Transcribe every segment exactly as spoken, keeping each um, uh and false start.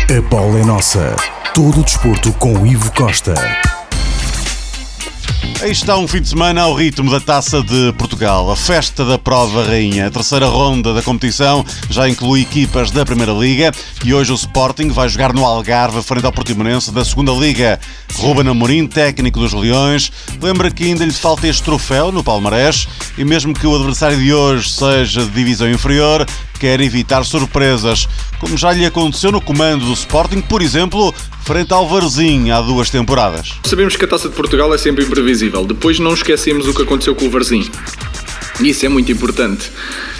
A bola é nossa. Todo o desporto com Ivo Costa. Aí está um fim de semana ao ritmo da Taça de Portugal, a festa da Prova Rainha. A terceira ronda da competição já inclui equipas da Primeira Liga e hoje o Sporting vai jogar no Algarve frente ao Portimonense da Segunda Liga. Ruben Amorim, técnico dos Leões, lembra que ainda lhe falta este troféu no palmarés e mesmo que o adversário de hoje seja de divisão inferior, quer evitar surpresas, como já lhe aconteceu no comando do Sporting, por exemplo, frente ao Varzim há duas temporadas. Sabemos que a Taça de Portugal é sempre imprevisível, depois não esquecemos o que aconteceu com o Varzim. Isso é muito importante.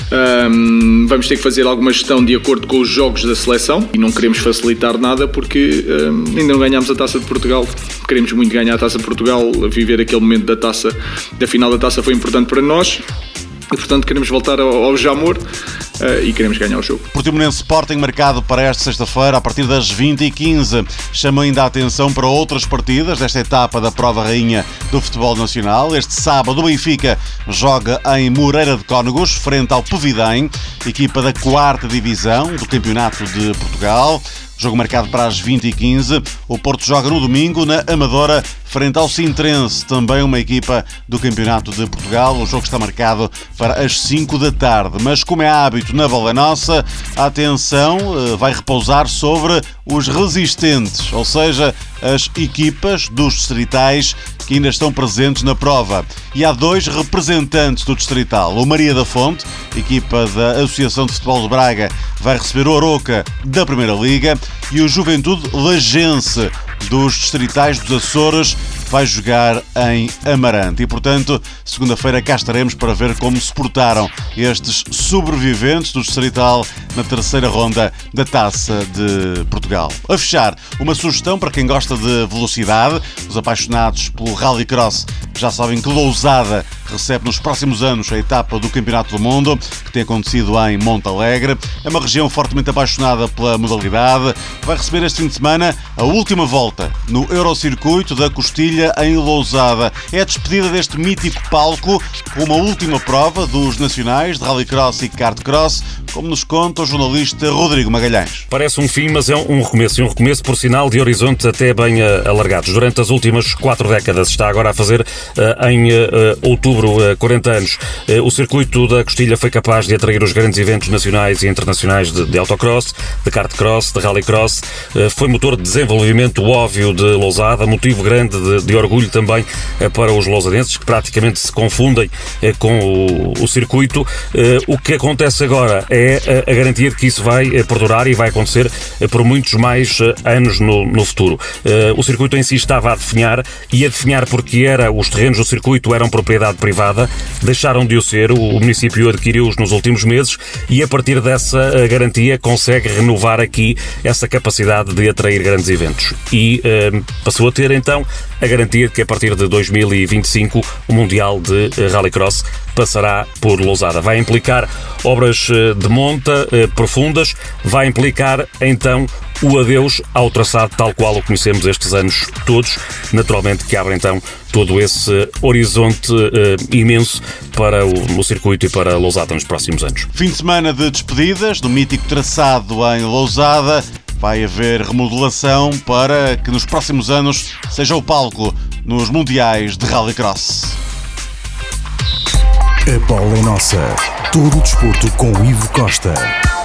Um, vamos ter que fazer alguma gestão de acordo com os jogos da seleção e não queremos facilitar nada porque um, ainda não ganhámos a Taça de Portugal. Queremos muito ganhar a Taça de Portugal, viver aquele momento da Taça, da final da Taça foi importante para nós. E, portanto, queremos voltar ao, ao Jamor uh, e queremos ganhar o jogo. Portimonense Sporting marcado para esta sexta-feira a partir das vinte e quinze. Chama ainda a atenção para outras partidas desta etapa da Prova Rainha do Futebol Nacional. Este sábado o Benfica joga em Moreira de Cónegos, frente ao Pevidém, equipa da quarta divisão do Campeonato de Portugal. Jogo marcado para as vinte e quinze. O Porto joga no domingo na Amadora, frente ao Sintrense, também uma equipa do Campeonato de Portugal. O jogo está marcado para as cinco da tarde. Mas como é hábito na Bola Nossa, a atenção vai repousar sobre os resistentes, ou seja, as equipas dos distritais que ainda estão presentes na prova. E há dois representantes do distrital. O Maria da Fonte, equipa da Associação de Futebol de Braga, vai receber o Aroca da Primeira Liga, e o Juventude Lagense dos distritais dos Açores vai jogar em Amarante. E, portanto, segunda-feira cá estaremos para ver como se portaram estes sobreviventes do distrital na terceira ronda da Taça de Portugal. A fechar, uma sugestão para quem gosta de velocidade. Os apaixonados pelo Rallycross já sabem que Lousada recebe nos próximos anos a etapa do Campeonato do Mundo, que tem acontecido em Montalegre. É uma região fortemente apaixonada pela modalidade. Vai receber este fim de semana a última volta no Eurocircuito da Costilha em Lousada. É a despedida deste mítico palco com uma última prova dos nacionais de Rallycross e Kartcross, como nos conta o jornalista Rodrigo Magalhães. Parece um fim, mas é um recomeço, e um recomeço por sinal de horizontes até bem uh, alargados. Durante as últimas quatro décadas, está agora a fazer uh, em uh, outubro uh, quarenta anos. Uh, o circuito da Costilha foi capaz de atrair os grandes eventos nacionais e internacionais de, de autocross, de kartcross, de rallycross. Uh, foi motor de desenvolvimento óbvio de Lousada, motivo grande de, de orgulho também uh, para os lousadenses, que praticamente se confundem uh, com o, o circuito. Uh, o que acontece agora é a garantia de que isso vai perdurar e vai acontecer por muitos mais anos no, no futuro. O circuito em si estava a definhar, e a definhar porque era, os terrenos do circuito eram propriedade privada, deixaram de o ser, o município adquiriu-os nos últimos meses e a partir dessa garantia consegue renovar aqui essa capacidade de atrair grandes eventos. E eh, passou a ter então a garantia de que a partir de dois mil e vinte e cinco o Mundial de Rallycross passará por Lousada. Vai implicar obras de monta eh, profundas, vai implicar então o adeus ao traçado tal qual o conhecemos estes anos todos, naturalmente que abre então todo esse horizonte eh, imenso para o, o circuito e para Lousada nos próximos anos. Fim de semana de despedidas do mítico traçado em Lousada. Vai haver remodelação para que nos próximos anos seja o palco nos Mundiais de Rallycross. A bola é nossa. Todo o desporto com Ivo Costa.